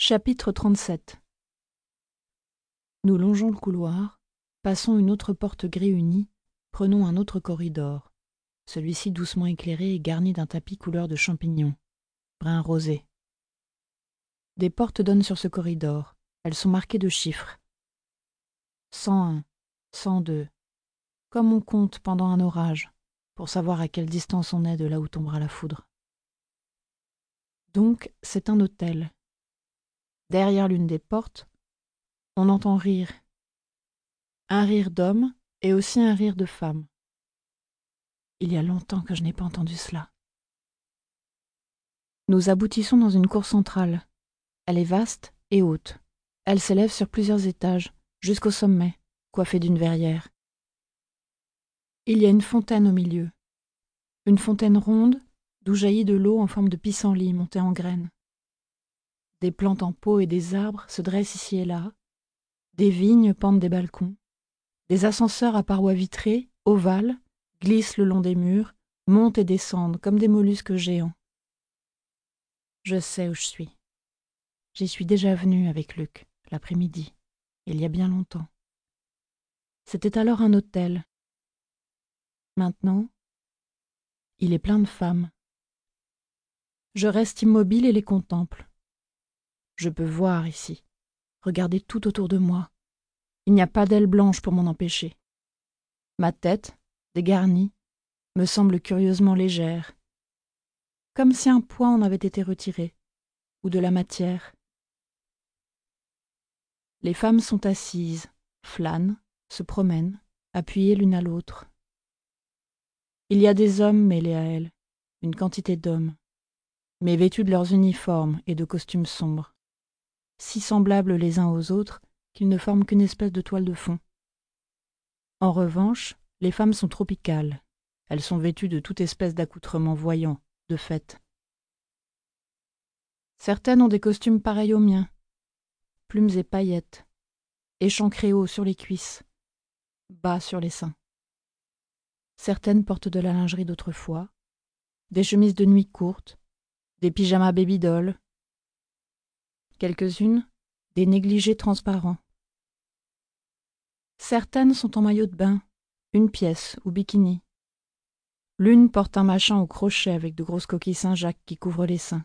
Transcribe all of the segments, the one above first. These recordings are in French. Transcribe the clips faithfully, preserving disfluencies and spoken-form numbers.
Chapitre trente-sept. Nous longeons le couloir, passons une autre porte gris unie, prenons un autre corridor, celui-ci doucement éclairé et garni d'un tapis couleur de champignons, brun rosé. Des portes donnent sur ce corridor, elles sont marquées de chiffres. cent un, cent deux, comme on compte pendant un orage, pour savoir à quelle distance on est de là où tombera la foudre. Donc, c'est un hôtel. Derrière l'une des portes, on entend rire. Un rire d'homme et aussi un rire de femme. Il y a longtemps que je n'ai pas entendu cela. Nous aboutissons dans une cour centrale. Elle est vaste et haute. Elle s'élève sur plusieurs étages, jusqu'au sommet, coiffée d'une verrière. Il y a une fontaine au milieu. Une fontaine ronde, d'où jaillit de l'eau en forme de pissenlit montée en graines. Des plantes en pot et des arbres se dressent ici et là. Des vignes pendent des balcons. Des ascenseurs à parois vitrées, ovales, glissent le long des murs, montent et descendent comme des mollusques géants. Je sais où je suis. J'y suis déjà venue avec Luc, l'après-midi, il y a bien longtemps. C'était alors un hôtel. Maintenant, il est plein de femmes. Je reste immobile et les contemple. Je peux voir ici, regarder tout autour de moi. Il n'y a pas d'aile blanche pour m'en empêcher. Ma tête, dégarnie, me semble curieusement légère, comme si un poids en avait été retiré, ou de la matière. Les femmes sont assises, flânent, se promènent, appuyées l'une à l'autre. Il y a des hommes mêlés à elles, une quantité d'hommes, mais vêtus de leurs uniformes et de costumes sombres, si semblables les uns aux autres qu'ils ne forment qu'une espèce de toile de fond. En revanche, les femmes sont tropicales. Elles sont vêtues de toute espèce d'accoutrements voyants, de fête. Certaines ont des costumes pareils aux miens, plumes et paillettes, échancrés hauts sur les cuisses, bas sur les seins. Certaines portent de la lingerie d'autrefois, des chemises de nuit courtes, des pyjamas baby-doll, quelques-unes, des négligés transparents. Certaines sont en maillot de bain, une pièce ou bikini. L'une porte un machin au crochet avec de grosses coquilles Saint-Jacques qui couvrent les seins.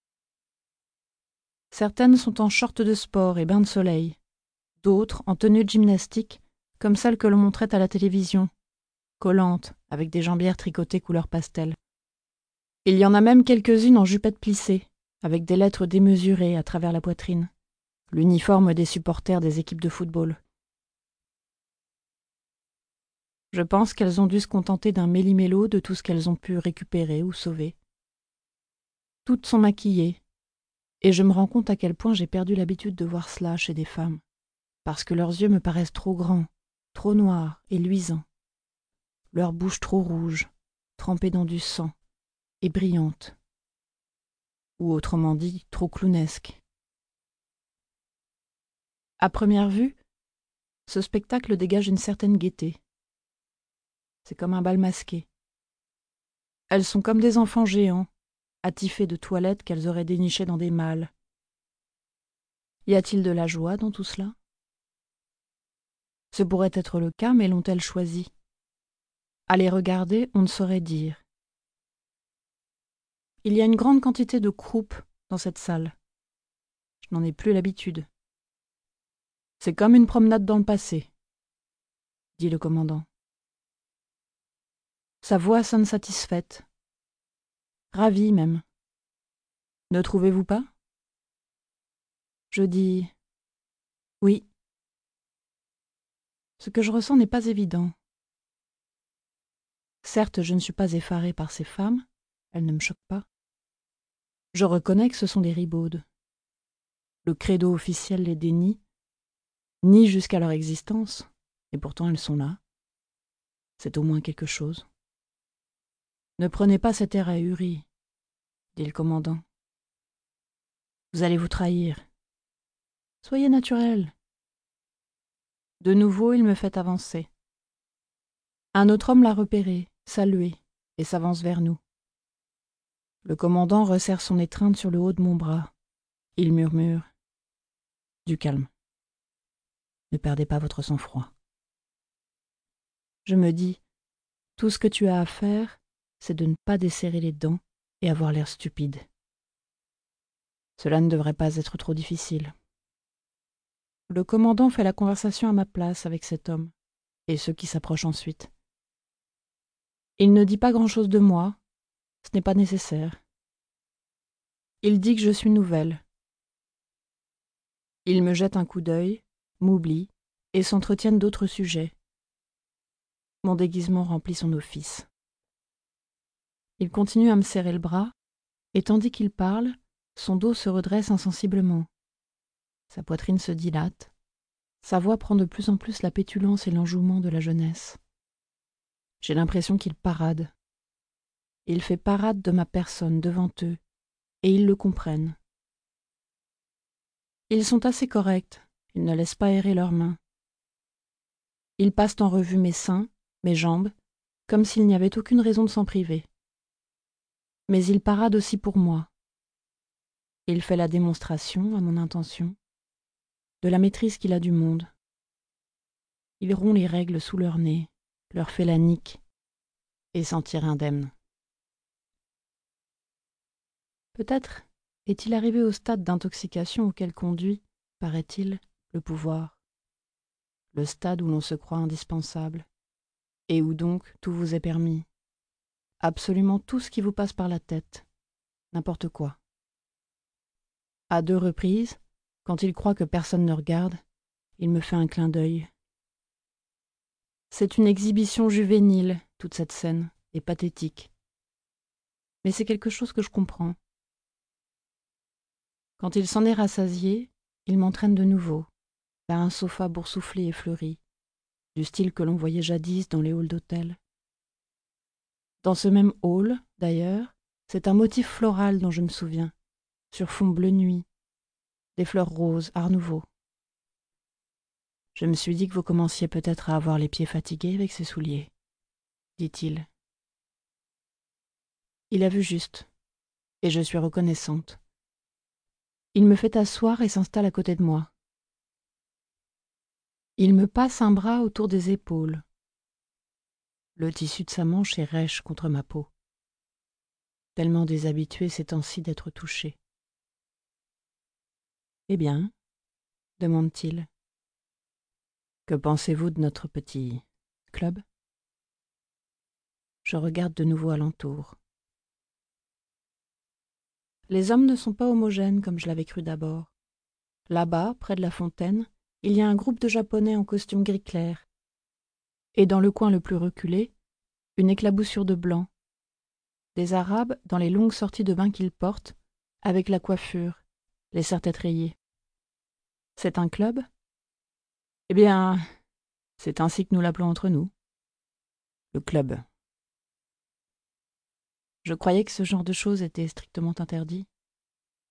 Certaines sont en short de sport et bain de soleil, d'autres en tenue de gymnastique, comme celle que l'on montrait à la télévision, collantes, avec des jambières tricotées couleur pastel. Il y en a même quelques-unes en jupette plissée, avec des lettres démesurées à travers la poitrine, l'uniforme des supporters des équipes de football. Je pense qu'elles ont dû se contenter d'un méli-mélo de tout ce qu'elles ont pu récupérer ou sauver. Toutes sont maquillées, et je me rends compte à quel point j'ai perdu l'habitude de voir cela chez des femmes, parce que leurs yeux me paraissent trop grands, trop noirs et luisants, leurs bouches trop rouges, trempées dans du sang, et brillantes, ou autrement dit, trop clownesques. À première vue, ce spectacle dégage une certaine gaieté. C'est comme un bal masqué. Elles sont comme des enfants géants, attifés de toilettes qu'elles auraient dénichées dans des malles. Y a-t-il de la joie dans tout cela? Ce pourrait être le cas, mais l'ont-elles choisi? À les regarder, on ne saurait dire. Il y a une grande quantité de croupes dans cette salle. Je n'en ai plus l'habitude. C'est comme une promenade dans le passé, dit le commandant. Sa voix sonne satisfaite, ravie même. Ne trouvez-vous pas? Je dis oui. Ce que je ressens n'est pas évident. Certes, je ne suis pas effarée par ces femmes, elles ne me choquent pas. Je reconnais que ce sont des ribaudes. Le credo officiel les dénie, nie jusqu'à leur existence, et pourtant elles sont là. C'est au moins quelque chose. Ne prenez pas cet air ahuri, dit le commandant. Vous allez vous trahir. Soyez naturel. De nouveau, il me fait avancer. Un autre homme l'a repéré, salué, et s'avance vers nous. Le commandant resserre son étreinte sur le haut de mon bras. Il murmure Du calme. Ne perdez pas votre sang-froid. Je me dis, tout ce que tu as à faire, c'est de ne pas desserrer les dents et avoir l'air stupide. Cela ne devrait pas être trop difficile. Le commandant fait la conversation à ma place avec cet homme, et ceux qui s'approchent ensuite. Il ne dit pas grand-chose de moi, ce n'est pas nécessaire. Il dit que je suis nouvelle. Il me jette un coup d'œil, m'oublie, et s'entretiennent d'autres sujets. Mon déguisement remplit son office. Il continue à me serrer le bras, et tandis qu'il parle, son dos se redresse insensiblement. Sa poitrine se dilate. Sa voix prend de plus en plus la pétulance et l'enjouement de la jeunesse. J'ai l'impression qu'il parade. Il fait parade de ma personne devant eux, et ils le comprennent. Ils sont assez corrects, ils ne laissent pas errer leurs mains. Ils passent en revue mes seins, mes jambes, comme s'il n'y avait aucune raison de s'en priver. Mais ils paradent aussi pour moi. Il fait la démonstration, à mon intention, de la maîtrise qu'il a du monde. Il rompt les règles sous leur nez, leur fait la nique, et s'en tire indemne. Peut-être est-il arrivé au stade d'intoxication auquel conduit, paraît-il, le pouvoir. Le stade où l'on se croit indispensable, et où donc tout vous est permis. Absolument tout ce qui vous passe par la tête, n'importe quoi. À deux reprises, quand il croit que personne ne regarde, il me fait un clin d'œil. C'est une exhibition juvénile, toute cette scène, et pathétique. Mais c'est quelque chose que je comprends. Quand il s'en est rassasié, il m'entraîne de nouveau, vers un sofa boursouflé et fleuri, du style que l'on voyait jadis dans les halls d'hôtel. Dans ce même hall, d'ailleurs, c'est un motif floral dont je me souviens, sur fond bleu nuit, des fleurs roses, art nouveau. Je me suis dit que vous commenciez peut-être à avoir les pieds fatigués avec ces souliers, dit-il. Il a vu juste, et je suis reconnaissante. Il me fait asseoir et s'installe à côté de moi. Il me passe un bras autour des épaules. Le tissu de sa manche est rêche contre ma peau, tellement déshabitué ces temps-ci d'être touché. « Eh bien, demande-t-il, que pensez-vous de notre petit club ?» Je regarde de nouveau alentour. Les hommes ne sont pas homogènes comme je l'avais cru d'abord. Là-bas, près de la fontaine, il y a un groupe de Japonais en costume gris clair. Et dans le coin le plus reculé, une éclaboussure de blanc. Des Arabes dans les longues sorties de bain qu'ils portent, avec la coiffure, les serre-têtes rayées. C'est un club ? Eh bien, c'est ainsi que nous l'appelons entre nous. Le club. Je croyais que ce genre de choses était strictement interdit. Oh !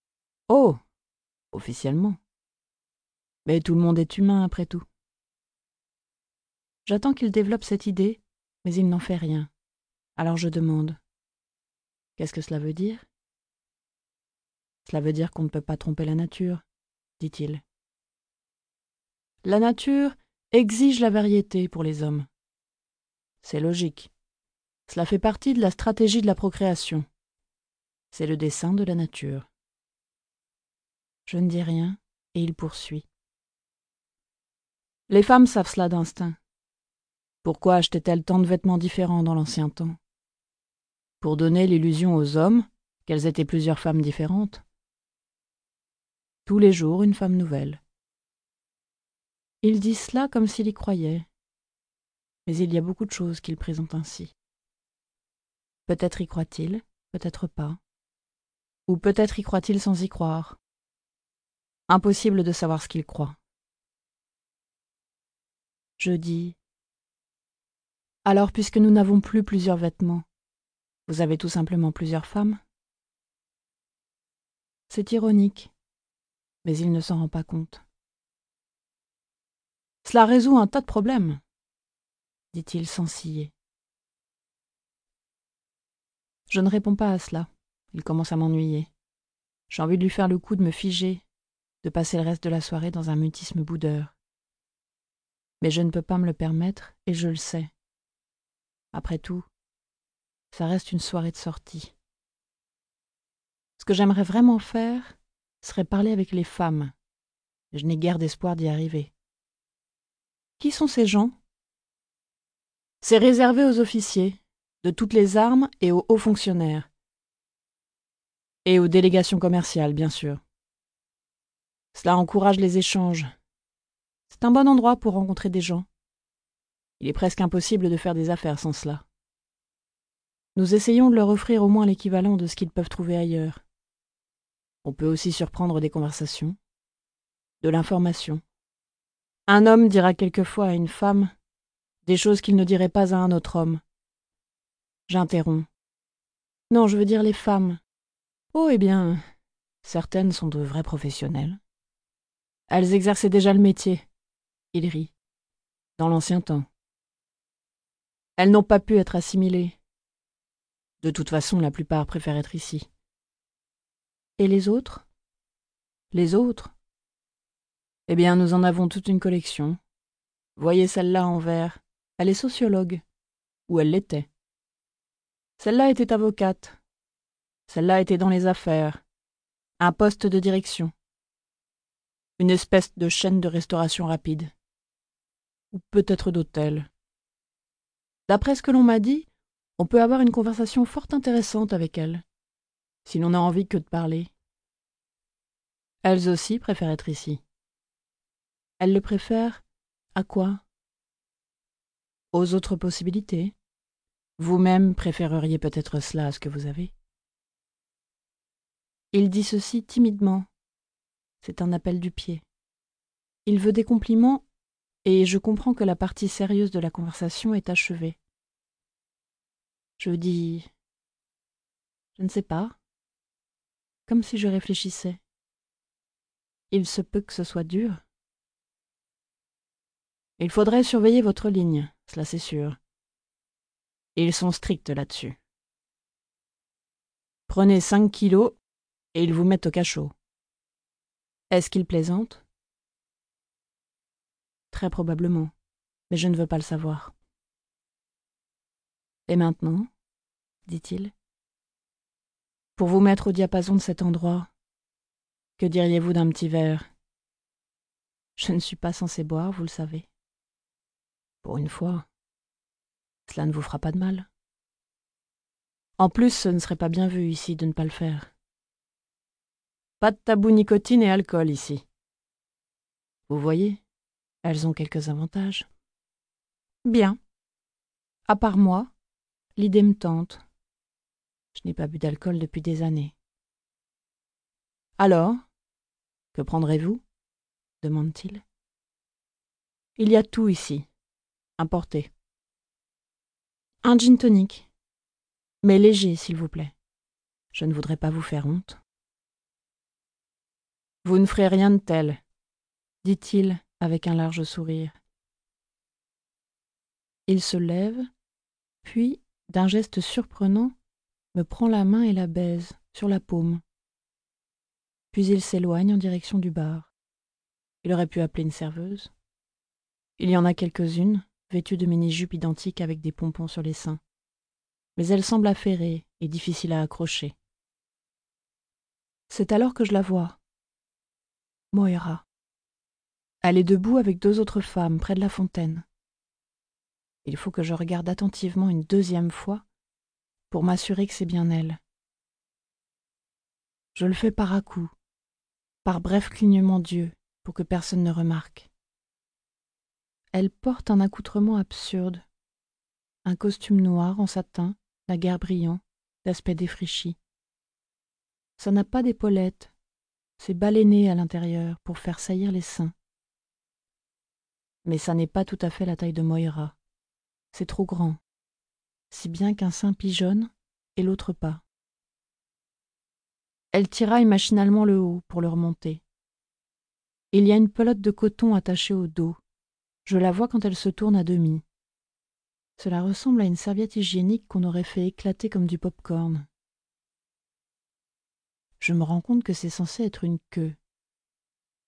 Officiellement. Mais tout le monde est humain après tout. J'attends qu'il développe cette idée, mais il n'en fait rien. Alors je demande. Qu'est-ce que cela veut dire ? Cela veut dire qu'on ne peut pas tromper la nature, dit-il. La nature exige la variété pour les hommes. C'est logique. Cela fait partie de la stratégie de la procréation. C'est le dessein de la nature. Je ne dis rien, et il poursuit. Les femmes savent cela d'instinct. Pourquoi achetaient-elles tant de vêtements différents dans l'ancien temps ? Pour donner l'illusion aux hommes qu'elles étaient plusieurs femmes différentes. Tous les jours, une femme nouvelle. Il dit cela comme s'il y croyait. Mais il y a beaucoup de choses qu'il présente ainsi. Peut-être y croit-il, peut-être pas. Ou peut-être y croit-il sans y croire. Impossible de savoir ce qu'il croit. Je dis « Alors, puisque nous n'avons plus plusieurs vêtements, vous avez tout simplement plusieurs femmes ?» C'est ironique, mais il ne s'en rend pas compte. « Cela résout un tas de problèmes, » dit-il sans ciller. Je ne réponds pas à cela. Il commence à m'ennuyer. J'ai envie de lui faire le coup de me figer, de passer le reste de la soirée dans un mutisme boudeur. Mais je ne peux pas me le permettre, et je le sais. Après tout, ça reste une soirée de sortie. Ce que j'aimerais vraiment faire serait parler avec les femmes. Je n'ai guère d'espoir d'y arriver. Qui sont ces gens ? C'est réservé aux officiers, de toutes les armes et aux hauts fonctionnaires. Et aux délégations commerciales, bien sûr. Cela encourage les échanges. C'est un bon endroit pour rencontrer des gens. Il est presque impossible de faire des affaires sans cela. Nous essayons de leur offrir au moins l'équivalent de ce qu'ils peuvent trouver ailleurs. On peut aussi surprendre des conversations, de l'information. Un homme dira quelquefois à une femme des choses qu'il ne dirait pas à un autre homme. J'interromps. Non, je veux dire les femmes. Oh, eh bien, certaines sont de vrais professionnels. Elles exerçaient déjà le métier. Il rit. Dans l'ancien temps. Elles n'ont pas pu être assimilées. De toute façon, la plupart préfèrent être ici. Et les autres ? Les autres ? Eh bien, nous en avons toute une collection. Voyez celle-là en vert. Elle est sociologue. Ou elle l'était. Celle-là était avocate. Celle-là était dans les affaires. Un poste de direction. Une espèce de chaîne de restauration rapide. Ou peut-être d'hôtel. D'après ce que l'on m'a dit, on peut avoir une conversation fort intéressante avec elles, si l'on n'a envie que de parler. Elles aussi préfèrent être ici. Elles le préfèrent à quoi ? Aux autres possibilités. Vous-même préféreriez peut-être cela à ce que vous avez. Il dit ceci timidement. C'est un appel du pied. Il veut des compliments, et je comprends que la partie sérieuse de la conversation est achevée. Je dis... Je ne sais pas. Comme si je réfléchissais. Il se peut que ce soit dur. Il faudrait surveiller votre ligne, cela c'est sûr. Ils sont stricts là-dessus. Prenez cinq kilos et ils vous mettent au cachot. Est-ce qu'ils plaisantent ? Très probablement, mais je ne veux pas le savoir. Et maintenant, dit-il, pour vous mettre au diapason de cet endroit, que diriez-vous d'un petit verre ? Je ne suis pas censé boire, vous le savez. Pour une fois, cela ne vous fera pas de mal. En plus, ce ne serait pas bien vu ici de ne pas le faire. Pas de tabou nicotine et alcool ici. Vous voyez, elles ont quelques avantages. Bien. À part moi, l'idée me tente. Je n'ai pas bu d'alcool depuis des années. Alors, que prendrez-vous ? Demande-t-il. Il y a tout ici, importé. Un gin tonic, mais léger, s'il vous plaît. Je ne voudrais pas vous faire honte. Vous ne ferez rien de tel, dit-il avec un large sourire. Il se lève, puis, d'un geste surprenant, me prend la main et la baise sur la paume. Puis il s'éloigne en direction du bar. Il aurait pu appeler une serveuse. Il y en a quelques-unes, vêtues de mini-jupes identiques avec des pompons sur les seins. Mais elles semblent affairées et difficiles à accrocher. C'est alors que je la vois. Moira. Elle est debout avec deux autres femmes près de la fontaine. Il faut que je regarde attentivement une deuxième fois pour m'assurer que c'est bien elle. Je le fais par à-coups, par bref clignement d'yeux, pour que personne ne remarque. Elle porte un accoutrement absurde, un costume noir en satin, naguère brillant, d'aspect défraîchi. Ça n'a pas d'épaulettes, c'est baleiné à l'intérieur pour faire saillir les seins. Mais ça n'est pas tout à fait la taille de Moira. C'est trop grand, si bien qu'un sein pigeonne et l'autre pas. Elle tiraille machinalement le haut pour le remonter. Il y a une pelote de coton attachée au dos. Je la vois quand elle se tourne à demi. Cela ressemble à une serviette hygiénique qu'on aurait fait éclater comme du pop-corn. Je me rends compte que c'est censé être une queue.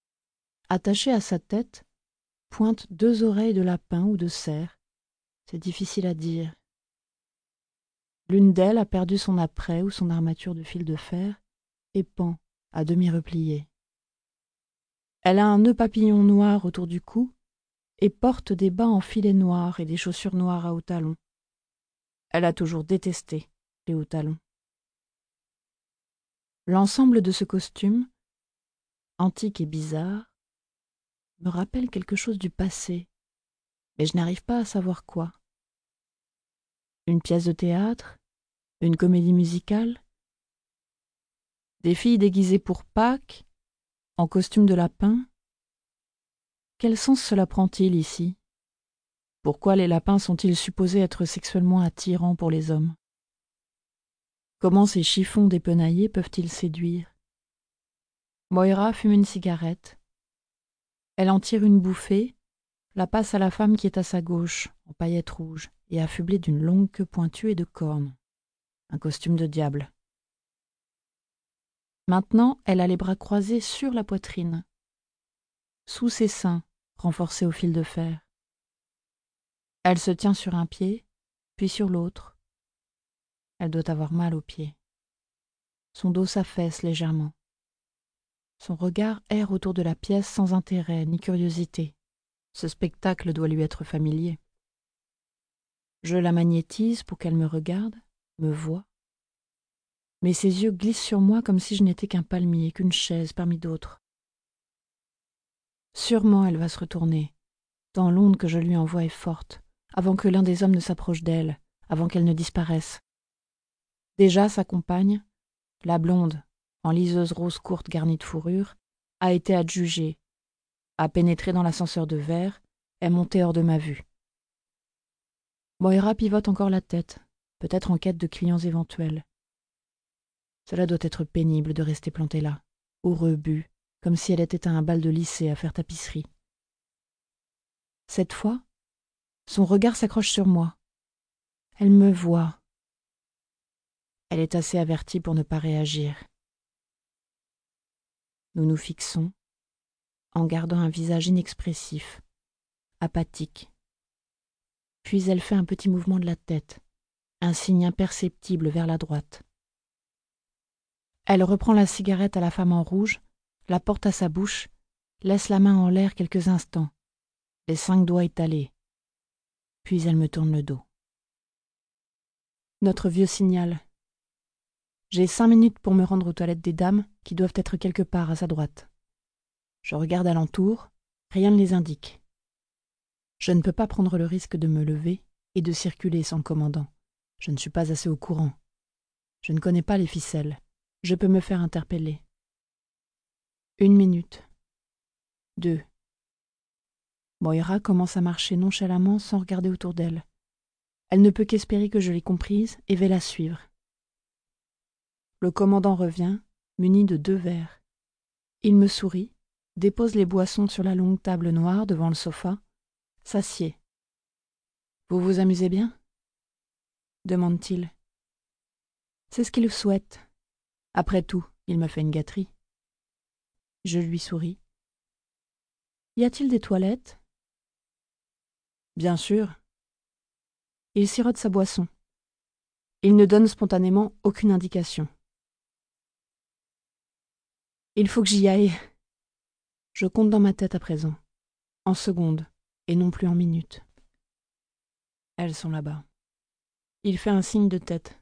Attachées à sa tête, pointent deux oreilles de lapin ou de cerf. C'est difficile à dire. L'une d'elles a perdu son apprêt ou son armature de fil de fer et pend, à demi repliée. Elle a un nœud papillon noir autour du cou et porte des bas en filet noir et des chaussures noires à hauts talons. Elle a toujours détesté les hauts talons. L'ensemble de ce costume, antique et bizarre, me rappelle quelque chose du passé, mais je n'arrive pas à savoir quoi. Une pièce de théâtre, une comédie musicale, des filles déguisées pour Pâques, en costume de lapin. Quel sens cela prend-il ici? Pourquoi les lapins sont-ils supposés être sexuellement attirants pour les hommes? Comment ces chiffons dépenaillés peuvent-ils séduire? Moira fume une cigarette. Elle en tire une bouffée, la passe à la femme qui est à sa gauche, en paillettes rouges, et affublée d'une longue queue pointue et de cornes. Un costume de diable. Maintenant, elle a les bras croisés sur la poitrine, sous ses seins, renforcés au fil de fer. Elle se tient sur un pied, puis sur l'autre. Elle doit avoir mal aux pieds. Son dos s'affaisse légèrement. Son regard erre autour de la pièce sans intérêt ni curiosité. Ce spectacle doit lui être familier. Je la magnétise pour qu'elle me regarde, me voie. Mais ses yeux glissent sur moi comme si je n'étais qu'un palmier, qu'une chaise parmi d'autres. Sûrement elle va se retourner, tant l'onde que je lui envoie est forte, avant que l'un des hommes ne s'approche d'elle, avant qu'elle ne disparaisse. Déjà sa compagne, la blonde, en liseuse rose courte garnie de fourrure, a été adjugée, a pénétré dans l'ascenseur de verre, est montée hors de ma vue. Moira pivote encore la tête, peut-être en quête de clients éventuels. Cela doit être pénible de rester plantée là, au rebut, comme si elle était à un bal de lycée à faire tapisserie. Cette fois, son regard s'accroche sur moi. Elle me voit. Elle est assez avertie pour ne pas réagir. Nous nous fixons, en gardant un visage inexpressif, apathique. Puis elle fait un petit mouvement de la tête, un signe imperceptible vers la droite. Elle reprend la cigarette à la femme en rouge, la porte à sa bouche, laisse la main en l'air quelques instants, les cinq doigts étalés. Puis elle me tourne le dos. Notre vieux signal. J'ai cinq minutes pour me rendre aux toilettes des dames qui doivent être quelque part à sa droite. Je regarde alentour, rien ne les indique. Je ne peux pas prendre le risque de me lever et de circuler sans le commandant. Je ne suis pas assez au courant. Je ne connais pas les ficelles. Je peux me faire interpeller. Une minute. Deux. Moira commence à marcher nonchalamment sans regarder autour d'elle. Elle ne peut qu'espérer que je l'ai comprise et va la suivre. Le commandant revient, muni de deux verres. Il me sourit, dépose les boissons sur la longue table noire devant le sofa, s'assied. « Vous vous amusez bien ?» demande-t-il. C'est ce qu'il souhaite. Après tout, il me fait une gâterie. Je lui souris. Y a-t-il des toilettes ? Bien sûr. Il sirote sa boisson. Il ne donne spontanément aucune indication. Il faut que j'y aille. Je compte dans ma tête à présent, en secondes et non plus en minutes. Elles sont là-bas. Il fait un signe de tête.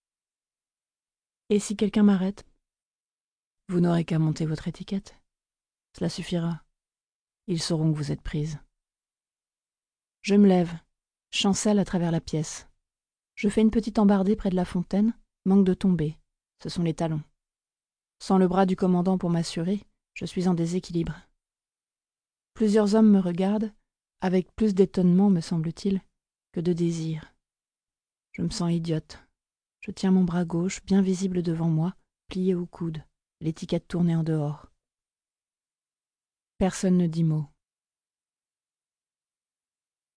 Et si quelqu'un m'arrête ? Vous n'aurez qu'à monter votre étiquette. Cela suffira. Ils sauront que vous êtes prise. Je me lève, chancelle à travers la pièce. Je fais une petite embardée près de la fontaine, manque de tomber. Ce sont les talons. Sans le bras du commandant pour m'assurer, je suis en déséquilibre. Plusieurs hommes me regardent, avec plus d'étonnement, me semble-t-il, que de désir. Je me sens idiote. Je tiens mon bras gauche, bien visible devant moi, plié au coude, l'étiquette tournée en dehors. Personne ne dit mot.